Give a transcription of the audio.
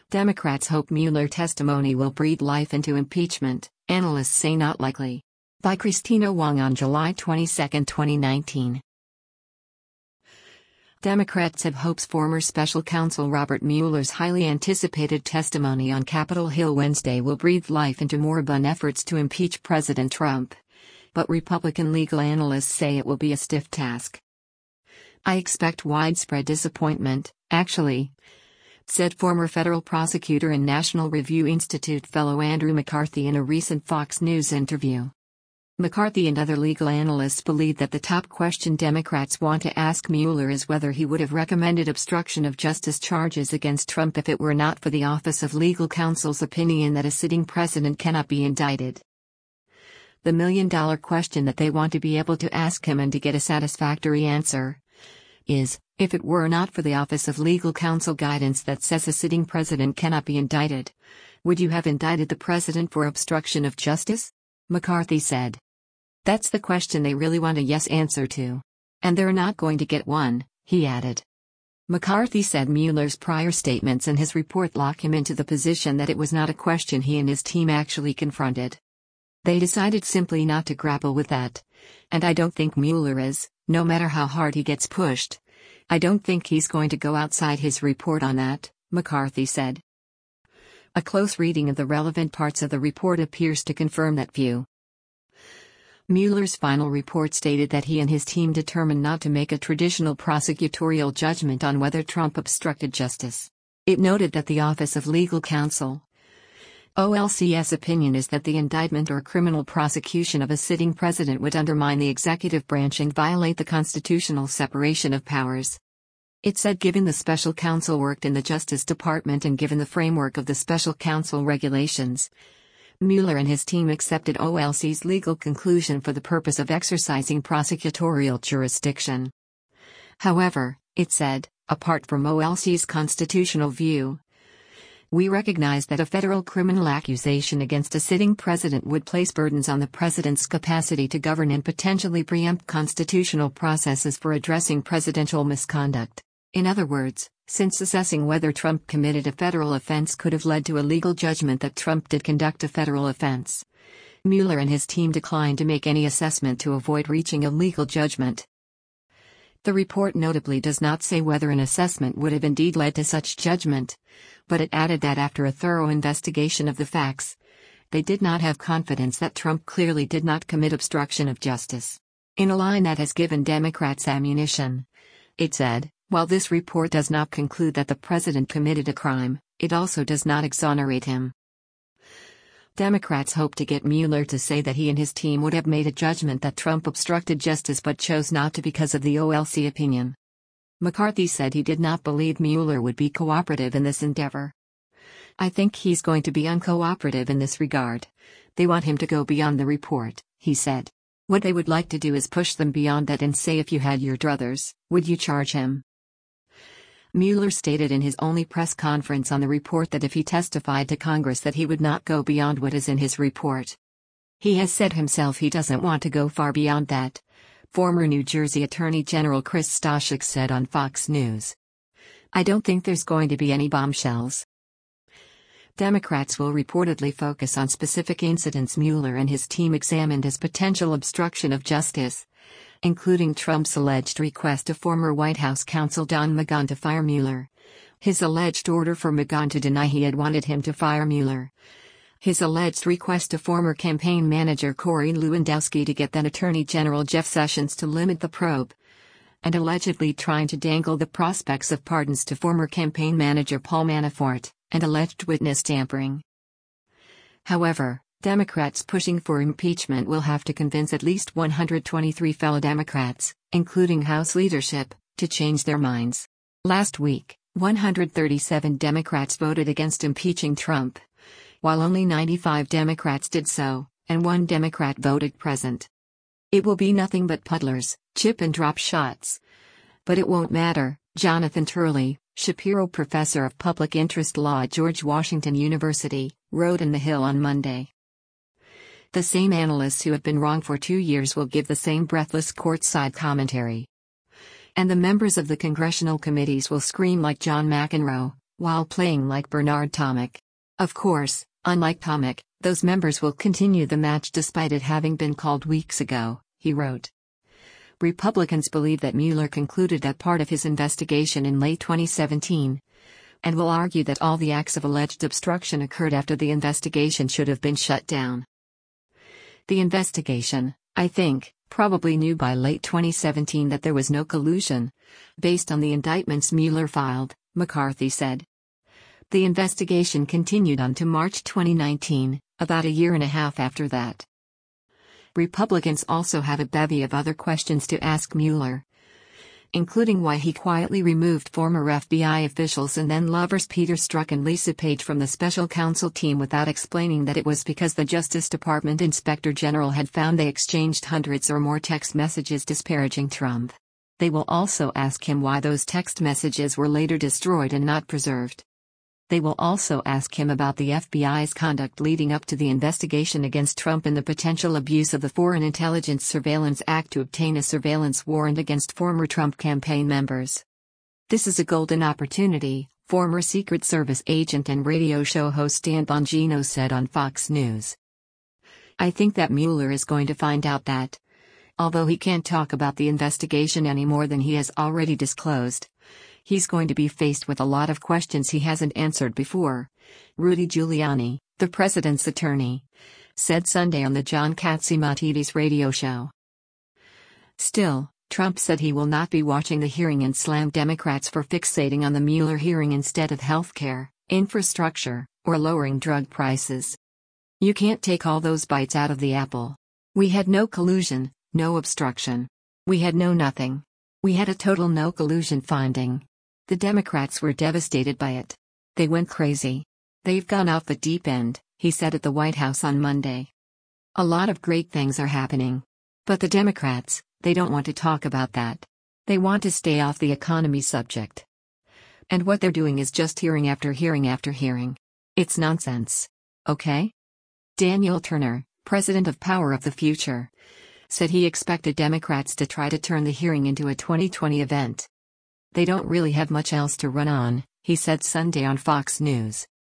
Democrats hope Mueller testimony will breathe life into impeachment, analysts say not likely. By Christina Wong on July 22, 2019. Democrats have hopes former special counsel Robert Mueller's highly anticipated testimony on Capitol Hill Wednesday will breathe life into moribund efforts to impeach President Trump. But Republican legal analysts say it will be a stiff task. "I expect widespread disappointment, actually," said former federal prosecutor and National Review Institute fellow Andrew McCarthy in a recent Fox News interview. McCarthy and other legal analysts believe that the top question Democrats want to ask Mueller is whether he would have recommended obstruction of justice charges against Trump if it were not for the Office of Legal Counsel's opinion that a sitting president cannot be indicted. The million-dollar question that they want to be able to ask him and to get a satisfactory answer is, if it were not for the Office of Legal Counsel guidance that says a sitting president cannot be indicted, would you have indicted the president for obstruction of justice? McCarthy said. That's the question they really want a yes answer to. And they're not going to get one, he added. McCarthy said Mueller's prior statements and his report lock him into the position that it was not a question he and his team actually confronted. They decided simply not to grapple with that. And I don't think Mueller is, no matter how hard he gets pushed. I don't think he's going to go outside his report on that, McCarthy said. A close reading of the relevant parts of the report appears to confirm that view. Mueller's final report stated that he and his team determined not to make a traditional prosecutorial judgment on whether Trump obstructed justice. It noted that the Office of Legal Counsel OLC's opinion is that the indictment or criminal prosecution of a sitting president would undermine the executive branch and violate the constitutional separation of powers. It said given the special counsel worked in the Justice Department and given the framework of the special counsel regulations, Mueller and his team accepted OLC's legal conclusion for the purpose of exercising prosecutorial jurisdiction. However, it said, apart from OLC's constitutional view, we recognize that a federal criminal accusation against a sitting president would place burdens on the president's capacity to govern and potentially preempt constitutional processes for addressing presidential misconduct. In other words, since assessing whether Trump committed a federal offense could have led to a legal judgment that Trump did conduct a federal offense, Mueller and his team declined to make any assessment to avoid reaching a legal judgment. The report notably does not say whether an assessment would have indeed led to such judgment, but it added that after a thorough investigation of the facts, they did not have confidence that Trump clearly did not commit obstruction of justice. In a line that has given Democrats ammunition, it said, while this report does not conclude that the president committed a crime, it also does not exonerate him. Democrats hope to get Mueller to say that he and his team would have made a judgment that Trump obstructed justice but chose not to because of the OLC opinion. McCarthy said he did not believe Mueller would be cooperative in this endeavor. I think he's going to be uncooperative in this regard. They want him to go beyond the report, he said. What they would like to do is push them beyond that and say if you had your druthers, would you charge him? Mueller stated in his only press conference on the report that if he testified to Congress that he would not go beyond what is in his report. He has said himself he doesn't want to go far beyond that, former New Jersey Attorney General Chris Stashik said on Fox News. I don't think there's going to be any bombshells. Democrats will reportedly focus on specific incidents Mueller and his team examined as potential obstruction of justice, including Trump's alleged request to former White House counsel Don McGahn to fire Mueller, his alleged order for McGahn to deny he had wanted him to fire Mueller, his alleged request to former campaign manager Corey Lewandowski to get then Attorney General Jeff Sessions to limit the probe, and allegedly trying to dangle the prospects of pardons to former campaign manager Paul Manafort, and alleged witness tampering. However, Democrats pushing for impeachment will have to convince at least 123 fellow Democrats, including House leadership, to change their minds. Last week, 137 Democrats voted against impeaching Trump, while only 95 Democrats did so, and 1 Democrat voted present. It will be nothing but puddlers, chip and drop shots. But it won't matter, Jonathan Turley, Shapiro professor of public interest law at George Washington University, wrote in The Hill on Monday. The same analysts who have been wrong for 2 years will give the same breathless courtside commentary. And the members of the congressional committees will scream like John McEnroe, while playing like Bernard Tomic. Of course, unlike Tomic, those members will continue the match despite it having been called weeks ago, he wrote. Republicans believe that Mueller concluded that part of his investigation in late 2017, and will argue that all the acts of alleged obstruction occurred after the investigation should have been shut down. The investigation, I think, probably knew by late 2017 that there was no collusion, based on the indictments Mueller filed, McCarthy said. The investigation continued on to March 2019, about a year and a half after that. Republicans also have a bevy of other questions to ask Mueller, including why he quietly removed former FBI officials and then lovers Peter Strzok and Lisa Page from the special counsel team without explaining that it was because the Justice Department Inspector General had found they exchanged hundreds or more text messages disparaging Trump. They will also ask him why those text messages were later destroyed and not preserved. They will also ask him about the FBI's conduct leading up to the investigation against Trump and the potential abuse of the Foreign Intelligence Surveillance Act to obtain a surveillance warrant against former Trump campaign members. This is a golden opportunity, former Secret Service agent and radio show host Dan Bongino said on Fox News. I think that Mueller is going to find out that, although he can't talk about the investigation any more than he has already disclosed, he's going to be faced with a lot of questions he hasn't answered before, Rudy Giuliani, the president's attorney, said Sunday on the John Catsimatidis radio show. Still, Trump said he will not be watching the hearing and slammed Democrats for fixating on the Mueller hearing instead of healthcare, infrastructure, or lowering drug prices. You can't take all those bites out of the apple. We had no collusion, no obstruction. We had no nothing. We had a total no collusion finding. The Democrats were devastated by it. They went crazy. They've gone off the deep end, he said at the White House on Monday. A lot of great things are happening. But the Democrats, they don't want to talk about that. They want to stay off the economy subject. And what they're doing is just hearing after hearing after hearing. It's nonsense. Okay? Daniel Turner, president of Power of the Future, said he expected Democrats to try to turn the hearing into a 2020 event. They don't really have much else to run on, he said Sunday on Fox News.